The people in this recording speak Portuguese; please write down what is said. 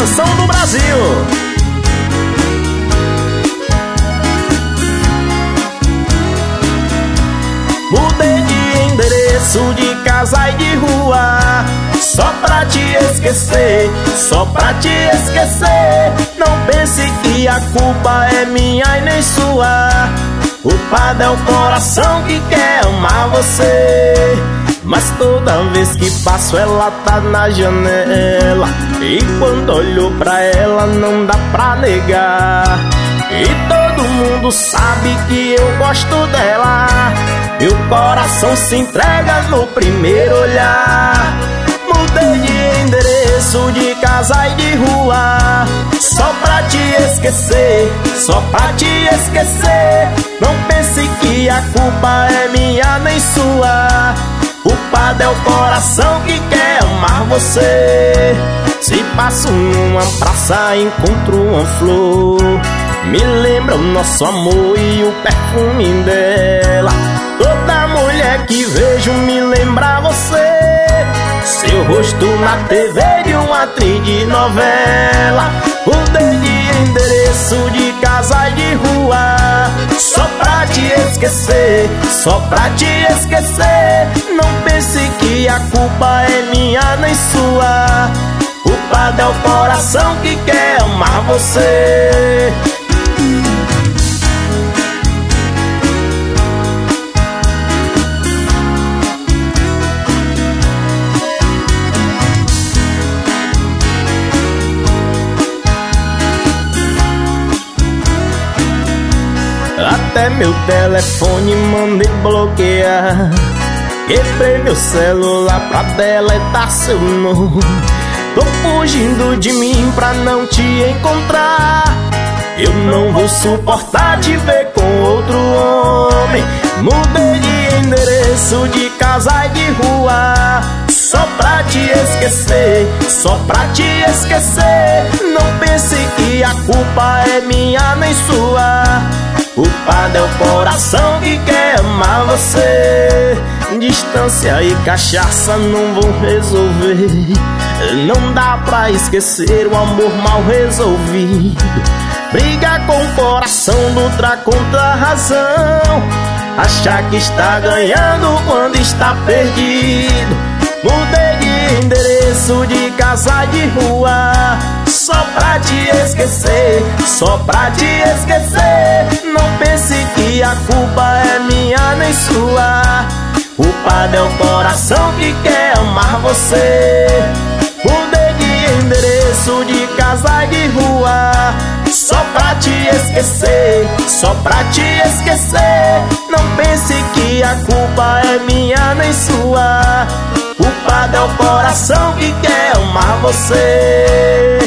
canção do Brasil. Mudei de endereço, de casa e de rua, só pra te esquecer, só pra te esquecer. Não pense que a culpa é minha e nem sua. Culpado é o coração que quer amar você. Mas toda vez que passo ela tá na janela, e quando olho pra ela não dá pra negar. E todo mundo sabe que eu gosto dela, e o coração se entrega no primeiro olhar. Mudei de endereço, de casa e de rua, só pra te esquecer, só pra te esquecer. Não pense que a culpa é minha nem sua. Culpado é o coração que quer amar você. Se passo numa praça, encontro uma flor, me lembra o nosso amor e o perfume dela. Toda mulher que vejo me lembra você, seu rosto na TV de uma atriz de novela. Mudei de endereço, de casa e de rua, só pra te esquecer, só pra te esquecer. Não pense que a culpa é minha nem sua. Culpado é o coração que quer amar você. Até meu telefone mandei bloquear, quebrei meu celular pra deletar seu nome. Tô fugindo de mim pra não te encontrar. Eu não vou suportar te ver com outro homem. Mudei de endereço, de casa e de rua, só pra te esquecer, só pra te esquecer. Não pense que a culpa é minha nem sua. Culpado é o coração que quer amar você. Distância e cachaça não vão resolver. Não dá pra esquecer o amor mal resolvido. Briga com o coração, luta contra a razão. Achar que está ganhando quando está perdido. Mudei de endereço, de casa e de rua, só pra te esquecer, só pra te esquecer. Não pense que a culpa é minha nem sua. Culpado é o coração que quer amar você. Mudei de endereço, de casa e de rua, só pra te esquecer, só pra te esquecer. Não pense que a culpa é minha nem sua. Culpado é o coração que quer amar você.